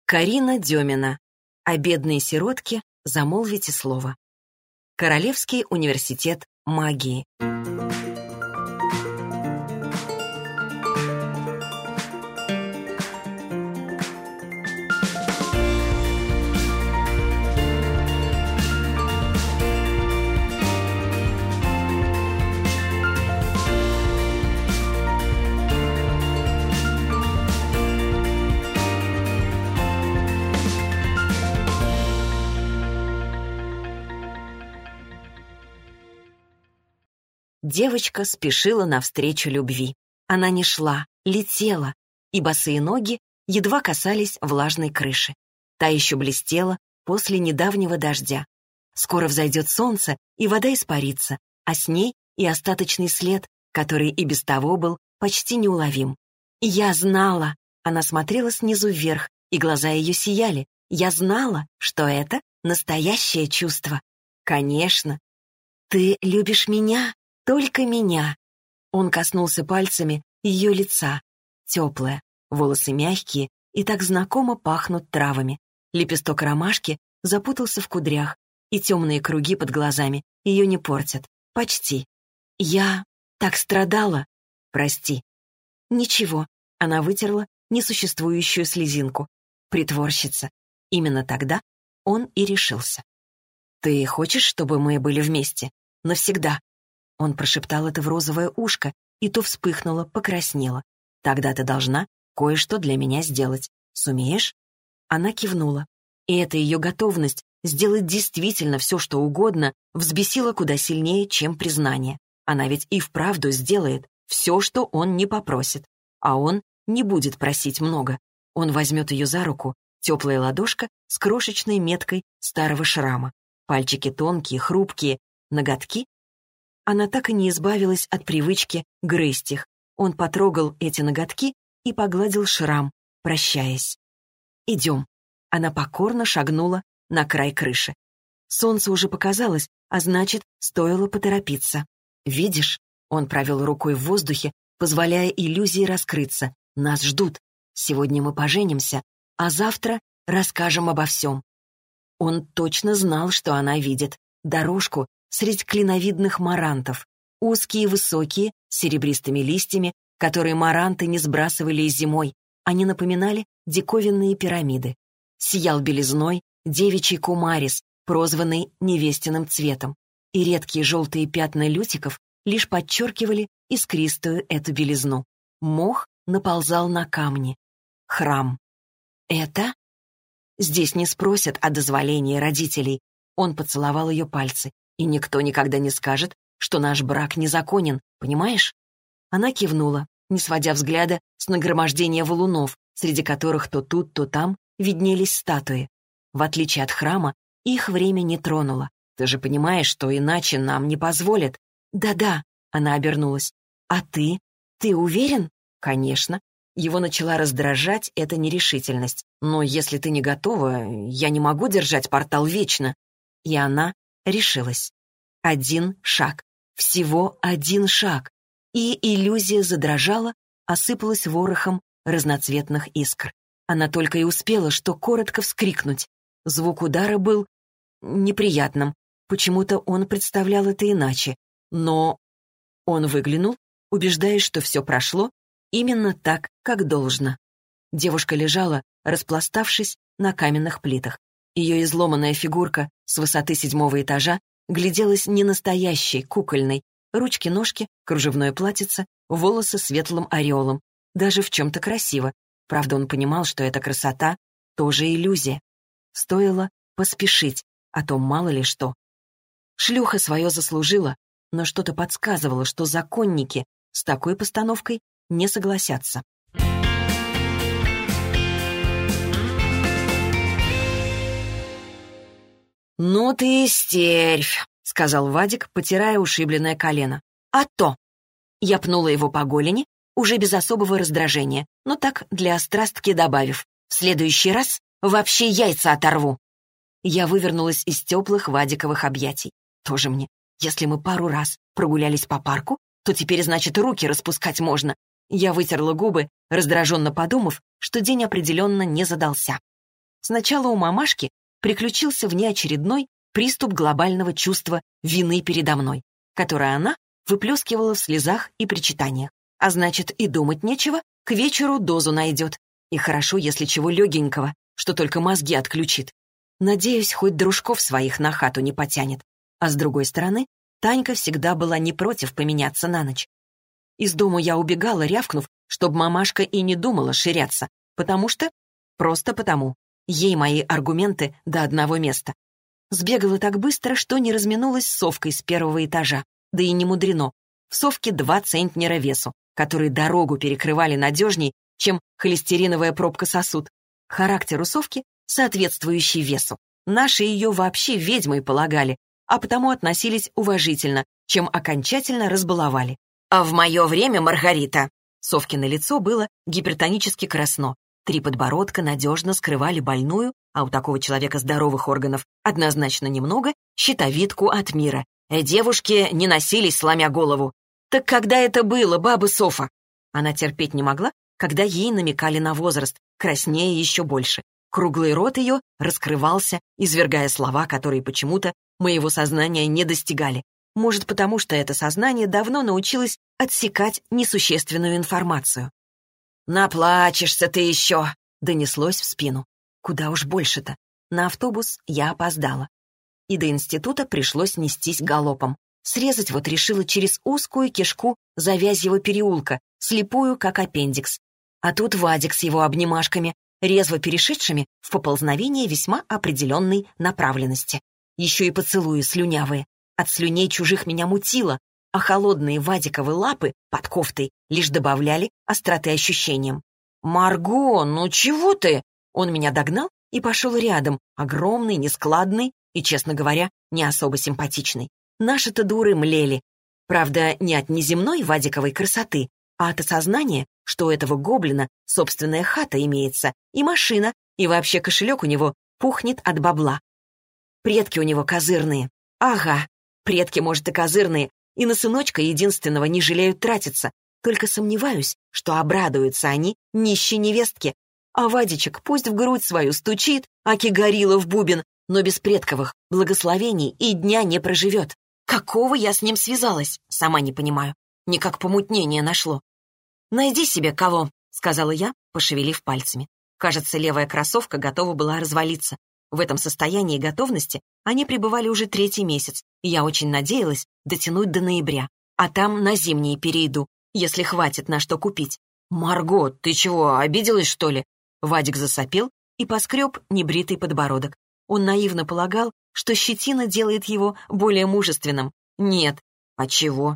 Карина Демина. О бедной сиротке замолвите слово. Королевский университет магии. Девочка спешила навстречу любви. Она не шла, летела, и босые ноги едва касались влажной крыши. Та еще блестела после недавнего дождя. Скоро взойдет солнце, и вода испарится, а с ней и остаточный след, который и без того был почти неуловим. «Я знала!» Она смотрела снизу вверх, и глаза ее сияли. «Я знала, что это настоящее чувство!» «Конечно!» «Ты любишь меня?» «Только меня». Он коснулся пальцами ее лица. Теплое, волосы мягкие и так знакомо пахнут травами. Лепесток ромашки запутался в кудрях, и темные круги под глазами ее не портят. Почти. «Я так страдала». «Прости». «Ничего». Она вытерла несуществующую слезинку. Притворщица. Именно тогда он и решился. «Ты хочешь, чтобы мы были вместе? Навсегда?» Он прошептал это в розовое ушко, и то вспыхнуло, покраснело. «Тогда ты должна кое-что для меня сделать. Сумеешь?» Она кивнула. И эта ее готовность сделать действительно все, что угодно, взбесила куда сильнее, чем признание. Она ведь и вправду сделает все, что он не попросит. А он не будет просить много. Он возьмет ее за руку, теплая ладошка с крошечной меткой старого шрама. Пальчики тонкие, хрупкие, ноготки. Она так и не избавилась от привычки грызть их. Он потрогал эти ноготки и погладил шрам, прощаясь. «Идем». Она покорно шагнула на край крыши. Солнце уже показалось, а значит, стоило поторопиться. «Видишь?» Он провел рукой в воздухе, позволяя иллюзии раскрыться. «Нас ждут. Сегодня мы поженимся, а завтра расскажем обо всем». Он точно знал, что она видит. Дорожку среди клиновидных марантов, узкие и высокие, с серебристыми листьями, которые маранты не сбрасывали и зимой. Они напоминали диковинные пирамиды. Сиял белизной девичий кумарис, прозванный невестиным цветом, и редкие желтые пятна лютиков лишь подчеркивали искристую эту белизну. Мох наползал на камни. Храм. Это? Здесь не спросят о дозволении родителей. Он поцеловал ее пальцы. И никто никогда не скажет, что наш брак незаконен, понимаешь? Она кивнула, не сводя взгляда с нагромождения валунов, среди которых то тут, то там виднелись статуи. В отличие от храма, их время не тронуло. Ты же понимаешь, что иначе нам не позволят. Да-да, она обернулась. А ты? Ты уверен? Конечно. Его начала раздражать эта нерешительность. Но если ты не готова, я не могу держать портал вечно. И она решилась. Один шаг. Всего один шаг. И иллюзия задрожала, осыпалась ворохом разноцветных искр. Она только и успела, что коротко вскрикнуть. Звук удара был неприятным. Почему-то он представлял это иначе. Но он выглянул, убеждаясь, что все прошло именно так, как должно. Девушка лежала, распластавшись на каменных плитах. Ее изломанная фигурка с высоты 7-го этажа гляделась не настоящей, кукольной. Ручки-ножки, кружевное платьице, волосы светлым ореолом. Даже в чем-то красиво. Правда, он понимал, что эта красота тоже иллюзия. Стоило поспешить, а то мало ли что. Шлюха свое заслужила, но что-то подсказывало, что законники с такой постановкой не согласятся. «Ну ты и стервь», — сказал Вадик, потирая ушибленное колено. «А то!» Я пнула его по голени, уже без особого раздражения, но так для острастки добавив. «В следующий раз вообще яйца оторву!» Я вывернулась из теплых Вадиковых объятий. Тоже мне. Если мы пару раз прогулялись по парку, то теперь, значит, руки распускать можно. Я вытерла губы, раздраженно подумав, что день определенно не задался. Сначала у мамашки приключился внеочередной приступ глобального чувства вины передо мной, которое она выплескивала в слезах и причитаниях. А значит, и думать нечего, к вечеру дозу найдет. И хорошо, если чего легенького, что только мозги отключит. Надеюсь, хоть дружков своих на хату не потянет. А с другой стороны, Танька всегда была не против поменяться на ночь. Из дому я убегала, рявкнув, чтобы мамашка и не думала ширяться, просто потому. Ей мои аргументы до одного места. Сбегала так быстро, что не разминулась с совкой с первого этажа. Да и не мудрено. В совке 2 центнера весу, которые дорогу перекрывали надежней, чем холестериновая пробка сосуд. Характер у совки соответствующий весу. Наши ее вообще ведьмой полагали, а потому относились уважительно, чем окончательно разбаловали. А в мое время, Маргарита, совкино лицо было гипертонически красно. 3 подбородка надежно скрывали больную, а у такого человека здоровых органов однозначно немного, щитовидку от мира. Девушки не носились, сломя голову. Так когда это было, баба Софа? Она терпеть не могла, когда ей намекали на возраст, краснее еще больше. Круглый рот ее раскрывался, извергая слова, которые почему-то моего сознания не достигали. Может, потому что это сознание давно научилось отсекать несущественную информацию. «Наплачешься ты еще!» — донеслось в спину. Куда уж больше-то. На автобус я опоздала. И до института пришлось нестись галопом. Срезать вот решила через узкую кишку Завязьего переулка, слепую, как аппендикс. А тут Вадик с его обнимашками, резво перешедшими в поползновение весьма определенной направленности. Еще и поцелуи слюнявые. От слюней чужих меня мутило, а холодные Вадиковы лапы под кофтой лишь добавляли остроты ощущениям. «Марго, ну чего ты?» Он меня догнал и пошел рядом, огромный, нескладный и, честно говоря, не особо симпатичный. Наши-то дуры млели. Правда, не от неземной Вадиковой красоты, а от осознания, что у этого гоблина собственная хата имеется, и машина, и вообще кошелек у него пухнет от бабла. Предки у него козырные. Ага, предки, может, и козырные, и на сыночка единственного не жалеют тратиться. Только сомневаюсь, что обрадуются они нищей невестке. А Вадичек пусть в грудь свою стучит, аки горилла в бубен, но без предковых благословений и дня не проживет. Какого я с ним связалась? Сама не понимаю. Никак помутнение нашло. «Найди себе кого», — сказала я, пошевелив пальцами. Кажется, левая кроссовка готова была развалиться. В этом состоянии готовности они пребывали уже 3-й месяц, и я очень надеялась дотянуть до ноября, а там на зимние перейду, если хватит на что купить. «Марго, ты чего, обиделась, что ли?» Вадик засопел и поскреб небритый подбородок. Он наивно полагал, что щетина делает его более мужественным. Нет. А чего?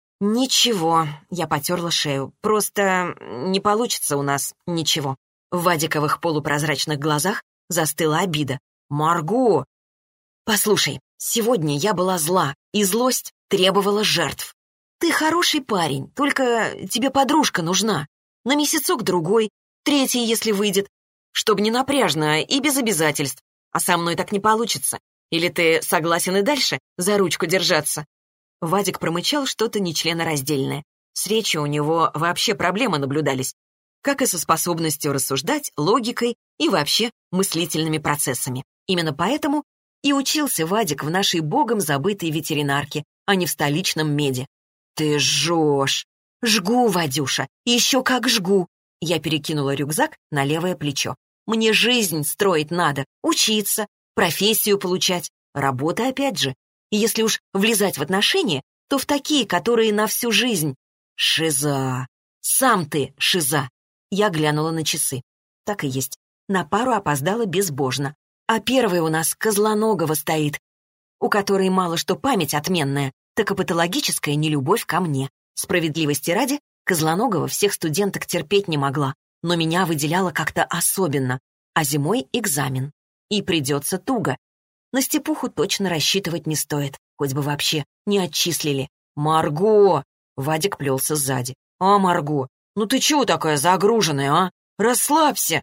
«Ничего», — я потерла шею. «Просто не получится у нас ничего». В Вадиковых полупрозрачных глазах застыла обида. «Марго!» «Послушай, сегодня я была зла, и злость требовала жертв. Ты хороший парень, только тебе подружка нужна. На месяцок-другой, 3-й, если выйдет. Чтоб не напряжно и без обязательств. А со мной так не получится. Или ты согласен и дальше за ручку держаться?» Вадик промычал что-то нечленораздельное. С речью у него вообще проблемы наблюдались, как и со способностью рассуждать, логикой и вообще мыслительными процессами. Именно поэтому и учился Вадик в нашей богом забытой ветеринарке, а не в столичном меде. «Ты жжешь!» «Жгу, Вадюша, еще как жгу!» Я перекинула рюкзак на левое плечо. «Мне жизнь строить надо, учиться, профессию получать, работа опять же. И если уж влезать в отношения, то в такие, которые на всю жизнь. Шиза! Сам ты шиза!» Я глянула на часы. Так и есть. На пару опоздала безбожно. А первый у нас Козлоногова стоит, у которой мало что память отменная, так и патологическая нелюбовь ко мне. Справедливости ради, Козлоногова всех студенток терпеть не могла, но меня выделяла как-то особенно. А зимой экзамен. И придется туго. На Степуху точно рассчитывать не стоит, хоть бы вообще не отчислили. «Марго!» — Вадик плелся сзади. «А, Марго, ну ты чего такая загруженная, а? Расслабься!»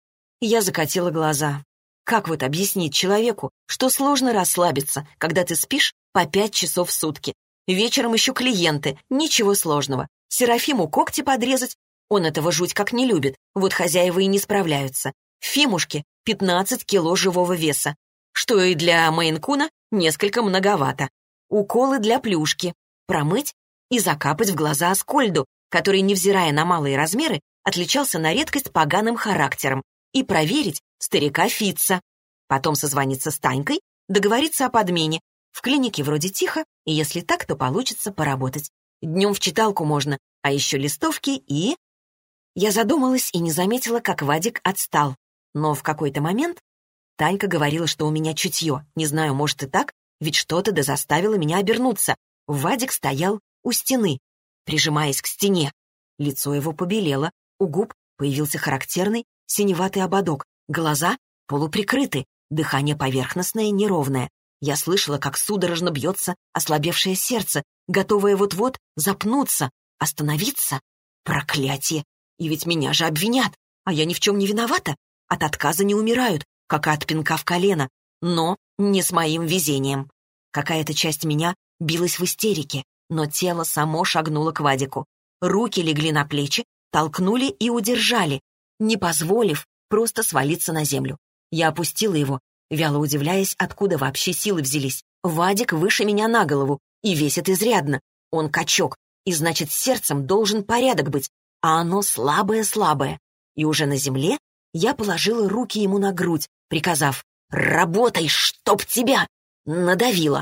Я закатила глаза. Как вот объяснить человеку, что сложно расслабиться, когда ты спишь по 5 часов в сутки? Вечером еще клиенты, ничего сложного. Серафиму когти подрезать, он этого жуть как не любит, вот хозяева и не справляются. Фимушке 15 кило живого веса, что и для мейн-куна несколько многовато. Уколы для плюшки, промыть и закапать в глаза Аскольду, который, невзирая на малые размеры, отличался на редкость поганым характером, и проверить старика Фитца. Потом созвониться с Танькой, договориться о подмене. В клинике вроде тихо, и если так, то получится поработать. Днем в читалку можно, а еще листовки и... Я задумалась и не заметила, как Вадик отстал. Но в какой-то момент Танька говорила, что у меня чутье. Не знаю, может и так, ведь что-то да заставило меня обернуться. Вадик стоял у стены, прижимаясь к стене. Лицо его побелело, у губ появился характерный синеватый ободок, глаза полуприкрыты, дыхание поверхностное, неровное. Я слышала, как судорожно бьется ослабевшее сердце, готовое вот-вот запнуться, остановиться. Проклятие! И ведь меня же обвинят, а я ни в чем не виновата. От отказа не умирают, как и от пинка в колено, но не с моим везением. Какая-то часть меня билась в истерике, но тело само шагнуло к Вадику. Руки легли на плечи, толкнули и удержали, не позволив просто свалиться на землю. Я опустила его, вяло удивляясь, откуда вообще силы взялись. Вадик выше меня на голову и весит изрядно. Он качок, и значит, с сердцем должен порядок быть, а оно слабое-слабое. И уже на земле я положила руки ему на грудь, приказав «Работай, чтоб тебя!» Надавила.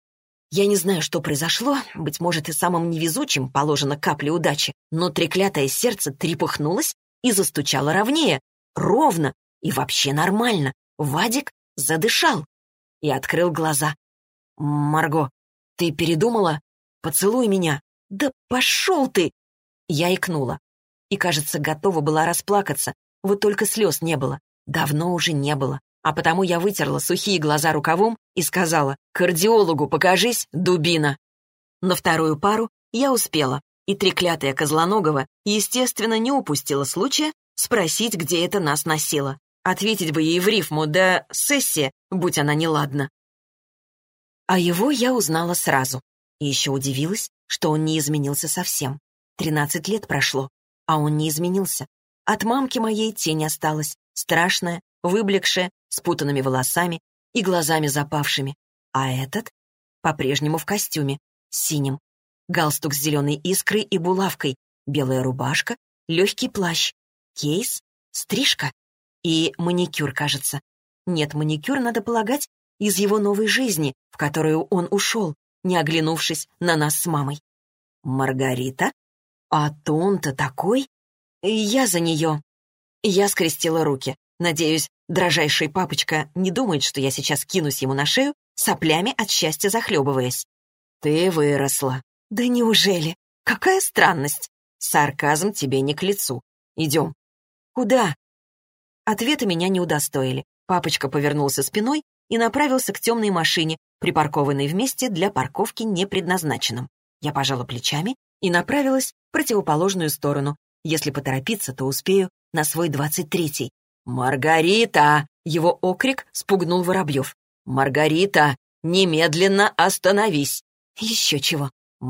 Я не знаю, что произошло, быть может, и самым невезучим положена капля удачи, но треклятое сердце трепыхнулось и застучало ровнее, ровно и вообще нормально. Вадик задышал и открыл глаза. «Марго, ты передумала? Поцелуй меня!» «Да пошел ты!» Я икнула и, кажется, готова была расплакаться, вот только слез не было. Давно уже не было. А потому я вытерла сухие глаза рукавом и сказала: «Кардиологу покажись, дубина!» На вторую пару я успела, и треклятая Козлоногова, естественно, не упустила случая спросить, где это нас носило. Ответить бы ей в рифму, да сессия, будь она неладна. А его я узнала сразу. И еще удивилась, что он не изменился совсем. 13 лет прошло, а он не изменился. От мамки моей тень осталась, страшная, выблекшая, с путанными волосами и глазами запавшими. А этот по-прежнему в костюме, синим. Галстук с зеленой искрой и булавкой, белая рубашка, легкий плащ, кейс, стрижка и маникюр, кажется. Нет, маникюр, надо полагать, из его новой жизни, в которую он ушел, не оглянувшись на нас с мамой. Маргарита? А то он-то такой? Я за нее. Я скрестила руки. Надеюсь, дрожайший папочка не думает, что я сейчас кинусь ему на шею, соплями от счастья захлебываясь. Ты выросла. Да неужели? Какая странность. Сарказм тебе не к лицу. Идем. Куда? Ответы меня не удостоили. Папочка повернулся спиной и направился к темной машине, припаркованной в месте для парковки не предназначенном. Я пожала плечами и направилась в противоположную сторону. Если поторопиться, то успею на свой 23-й. «Маргарита!» — его окрик спугнул Воробьев. «Маргарита, немедленно остановись!» «Еще чего?»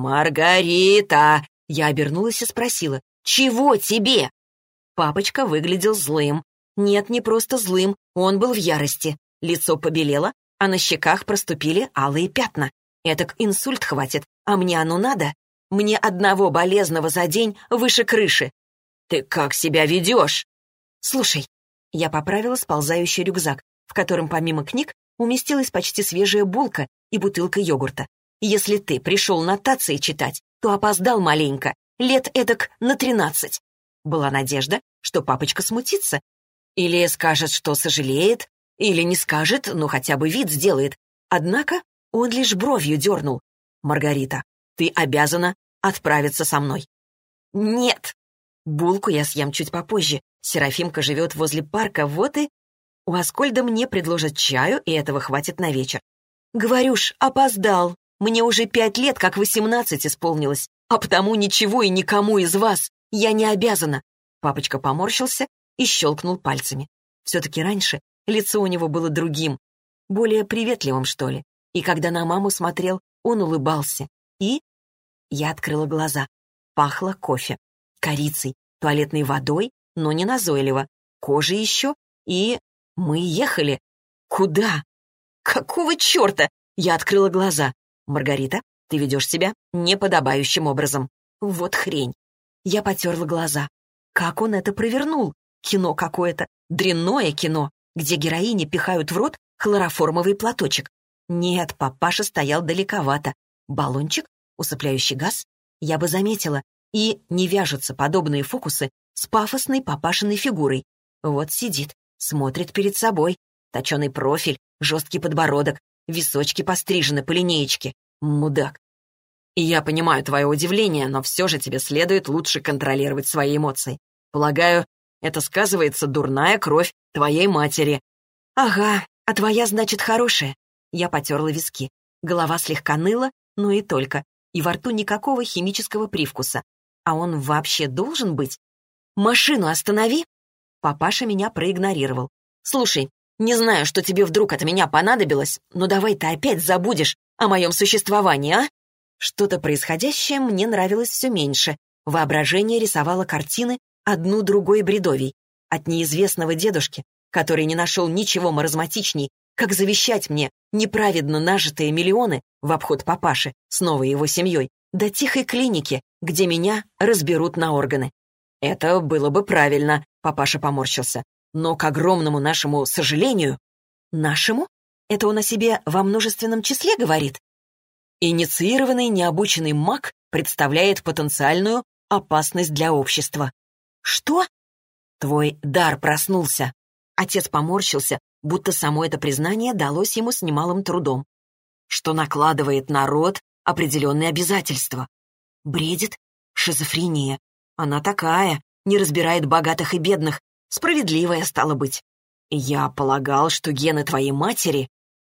«Маргарита!» Я обернулась и спросила: «Чего тебе?» Папочка выглядел злым. Нет, не просто злым, он был в ярости. Лицо побелело, а на щеках проступили алые пятна. Этак инсульт хватит, а мне оно надо? Мне одного болезного за день выше крыши. Ты как себя ведешь? Слушай, я поправила сползающий рюкзак, в котором помимо книг уместилась почти свежая булка и бутылка йогурта. Если ты пришел нотации читать, то опоздал маленько, лет эдак на 13. Была надежда, что папочка смутится. Или скажет, что сожалеет, или не скажет, но хотя бы вид сделает. Однако он лишь бровью дернул. «Маргарита, ты обязана отправиться со мной». «Нет». Булку я съем чуть попозже. Серафимка живет возле парка, вот и... У Аскольда мне предложат чаю, и этого хватит на вечер. Говорю ж, опоздал. Мне уже 5 лет, как 18 исполнилось, а потому ничего и никому из вас я не обязана. Папочка поморщился и щелкнул пальцами. Все-таки раньше лицо у него было другим, более приветливым, что ли. И когда на маму смотрел, он улыбался. И я открыла глаза. Пахло кофе, корицей, туалетной водой, но не назойливо, кожей еще и Мы ехали. Куда? Какого черта? Я открыла глаза. Маргарита, ты ведешь себя неподобающим образом. Вот хрень. Я потерла глаза. Как он это провернул? Кино какое-то. Дрянное кино, где героини пихают в рот хлороформовый платочек. Нет, папаша стоял далековато. Баллончик? Усыпляющий газ? Я бы заметила. И не вяжутся подобные фокусы с пафосной папашиной фигурой. Вот сидит, смотрит перед собой. Точеный профиль, жесткий подбородок, височки пострижены по линеечке. Мудак. И я понимаю твое удивление, но все же тебе следует лучше контролировать свои эмоции. Полагаю, это сказывается дурная кровь твоей матери. Ага, а твоя, значит, хорошая. Я потерла виски. Голова слегка ныла, но и только. И во рту никакого химического привкуса. А он вообще должен быть? Машину останови. Папаша меня проигнорировал. Слушай, не знаю, что тебе вдруг от меня понадобилось, но давай ты опять забудешь о моем существовании, а? Что-то происходящее мне нравилось все меньше. Воображение рисовало картины одну другой бредовей. От неизвестного дедушки, который не нашел ничего маразматичней, как завещать мне неправедно нажитые миллионы в обход папаши с новой его семьей, до тихой клиники, где меня разберут на органы. Это было бы правильно, папаша поморщился. Но, к огромному нашему сожалению... Нашему? Это он о себе во множественном числе говорит? Инициированный необученный маг представляет потенциальную опасность для общества. Что? Твой дар проснулся. Отец поморщился, будто само это признание далось ему с немалым трудом. Что накладывает на род определенные обязательства. Бредит? Шизофрения. Она такая, не разбирает богатых и бедных. Справедливая, стало быть. Я полагал, что гены твоей матери...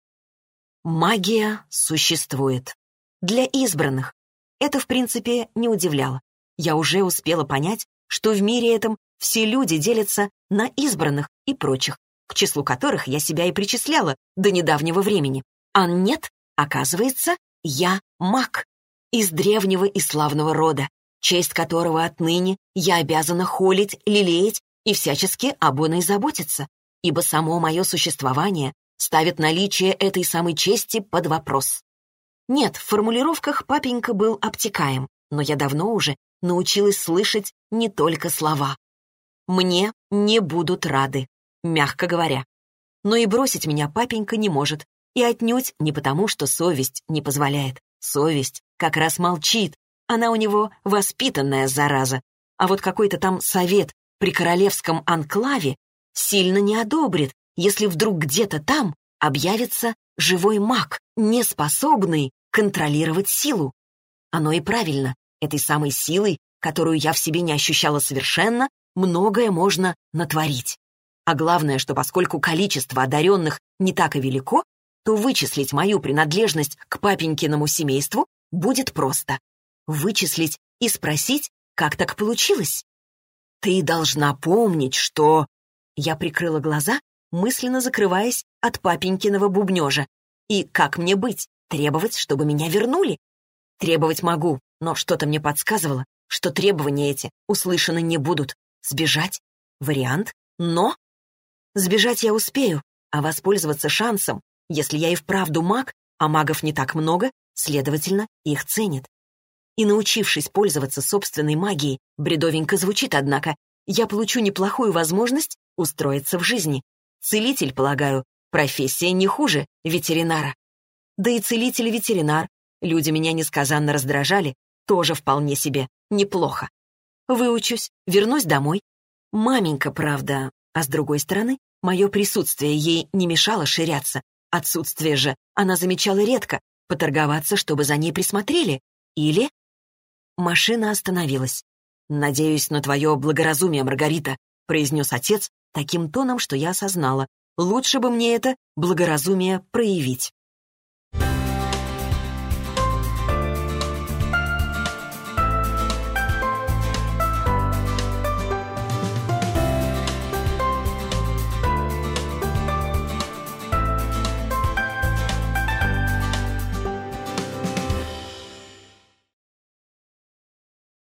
Магия существует. Для избранных. Это, в принципе, не удивляло. Я уже успела понять, что в мире этом все люди делятся на избранных и прочих, к числу которых я себя и причисляла до недавнего времени. А нет, оказывается, я маг. Из древнего и славного рода, честь которого отныне я обязана холить, лелеять и всячески об оной заботиться, ибо само мое существование ставит наличие этой самой чести под вопрос. Нет, в формулировках папенька был обтекаем, но я давно уже научилась слышать не только слова. Мне не будут рады, мягко говоря. Но и бросить меня папенька не может, и отнюдь не потому, что совесть не позволяет. Совесть как раз молчит, она у него воспитанная зараза. А вот какой-то там совет при королевском анклаве сильно не одобрит, если вдруг где-то там объявится живой маг, неспособный контролировать силу. Оно и правильно. Этой самой силой, которую я в себе не ощущала совершенно, многое можно натворить. А главное, что поскольку количество одаренных не так и велико, то вычислить мою принадлежность к папенькиному семейству будет просто. Вычислить и спросить, как так получилось. Ты должна помнить, что... Я прикрыла глаза, мысленно закрываясь от папенькиного бубнежа. И как мне быть? Требовать, чтобы меня вернули? Требовать могу, но что-то мне подсказывало, что требования эти услышаны не будут. Сбежать? Вариант. Но... Сбежать я успею, а воспользоваться шансом, если я и вправду маг, а магов не так много, следовательно, их ценят. И научившись пользоваться собственной магией, бредовенько звучит, однако, я получу неплохую возможность устроиться в жизни. Целитель, полагаю, профессия не хуже ветеринара. Да и целитель и ветеринар, люди меня несказанно раздражали, тоже вполне себе неплохо. Выучусь, вернусь домой. Маменька, правда, а с другой стороны, мое присутствие ей не мешало ширяться. Отсутствие же она замечала редко, поторговаться, чтобы за ней присмотрели. Или... Машина остановилась. «Надеюсь на твое благоразумие, Маргарита», произнес отец таким тоном, что я осознала. Лучше бы мне это благоразумие проявить.